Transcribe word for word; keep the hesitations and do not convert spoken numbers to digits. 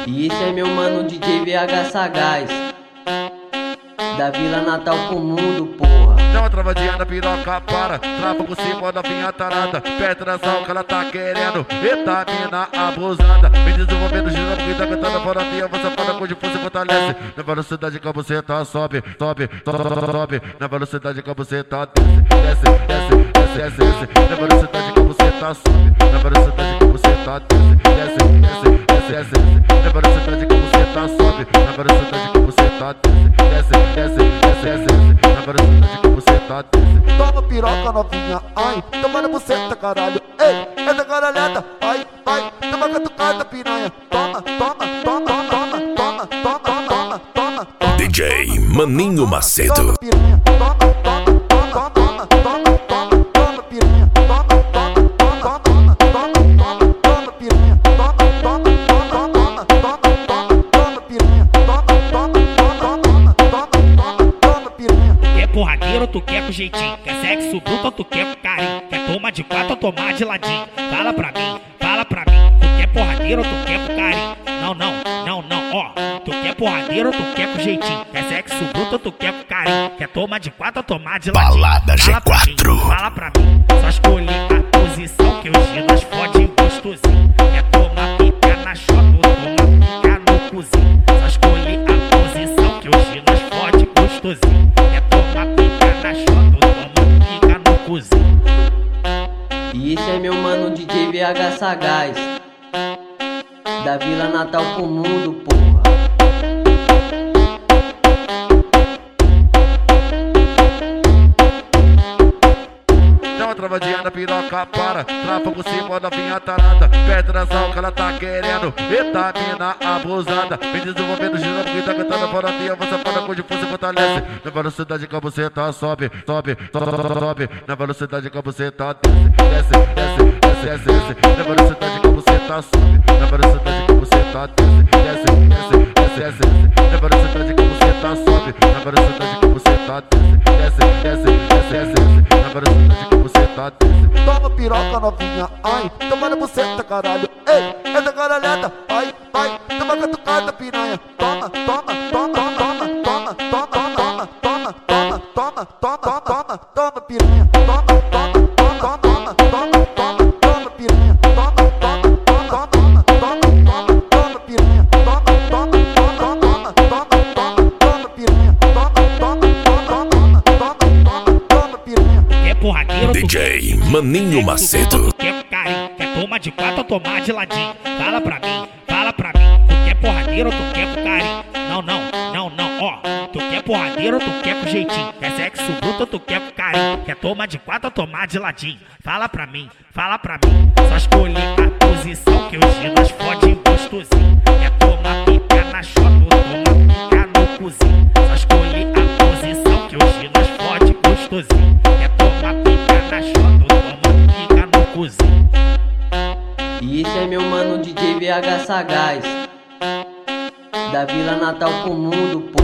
E esse é meu mano D J V H Sagaz, da Vila Natal pro mundo, porra. Dá uma travadinha na piroca, para. Trava por cima da vinha tarada. Petração que ela tá querendo. Eita, mina abusada. Me desenvolvendo, gira porque tá cantando fora de você fala com de força e fortalece. Na velocidade que você tá, sobe, sobe, sobe, sobe. Na velocidade que você tá, desce, desce, desce, desce, desce. Na velocidade que você tá, sobe. Na velocidade que você tá, desce, desce, desce, desce, desce. Na velocidade que você tá, sobe. Na velocidade que você tá, desce, desce, desce, desce, desce. Na velocidade que você tá, desce. Toma piroca novinha, ai, toma na buceta, caralho. Ei, é da caralhada, ai, ai, toma catucada, piranha. Toma, toma, toma, toma, toma, toma, toma, toma, toma. D J Maninho Macedo. Toma, piranha, toma, toma, toma, toma, toma, toma, toma, piranha. Toma, toma, toma, toma, toma, toma, piranha. Toma, toma, toma, toma, toma, toma, piranha. Toma, toma, toma, toma, toma, toma, piranha. Quer porradeiro, tu quer com jeitinho. Quer sexo bruto, tu quer com carinho. Quer tomar de quatro ou tomar de ladinho. Fala pra mim, fala pra mim. Tu quer porradeiro, tu quer com carinho. Não, não, não, não, ó. Tu quer porradeiro, tu quer com jeitinho. Quer sexo bruto, tu quer com carinho. Quer tomar de quatro ou tomar de ladinho. Balada G quatro. Fala pra mim, só escolhi a posição que hoje nós fode gostosinho. Quer tomar pica na chota ou tomar pica no cozinho. Só escolhi a posição que hoje nós fode gostosinho. Quer tomar pica na chota ou tomar pica no cozinho. E esse é meu mano D J V H Sagaz, da Vila Natal pro mundo, porra. Dá uma travadinha na piroca, para. Trava por cima da vinha tarada. Petração que ela tá querendo. Eita, mina abusada. Me desenvolvendo, gira porque tá cantando fora de você fala com de força e fortalece. Na velocidade que você tá, sobe, sobe, sobe, sobe. Na velocidade que você tá, desce, desce, desce, desce, desce. Na velocidade que você tá, sobe. Na velocidade que você tá, desce, desce, desce, desce, desce. Na velocidade que você tá, sobe. Na velocidade que você tá, desce, desce, desce, desce, desce. Na velocidade que você tá, desce. Toma piroca novinha, ai, toma na buceta, caralho. Ei, é da caralhada, ai, ai, toma catucada, piranha. Toma, toma, toma, toma, toma, toma, toma, toma, toma, toma, toma, toma, toma, piranha. Toma, toma, toma, toma, toma, toma, toma, piranha. Toma, toma, toma, toma, toma, toma, toma, piranha. Toma, toma, toma, toma, toma, toma, toma, piranha. Toma, toma, toma, toma, toma, toma, piranha. Quer porradeiro, D J Maninho Macedo. Tu quer com carinho. Quer tomar de quatro ou tomar de ladinho. Fala pra mim, fala pra mim. Tu quer porradeiro, tu quer com carinho. Não, não, não, não, ó. Tu quer porradeiro, tu quer com jeitinho. Quer sexo bruto, tu quer com carinho. Quer tomar de quatro ou tomar de ladinho. Fala pra mim, fala pra mim. Só escolhi a posição que hoje nós fode gostosinho. Quer tomar pica na chota ou tomar pica no cozinho. Só escolhi a posição que hoje nós fode gostosinho. Quer tomar pica na chota ou tomar pica no cozinho. E esse é meu mano D J V H Sagaz, da Vila Natal pro mundo, porra.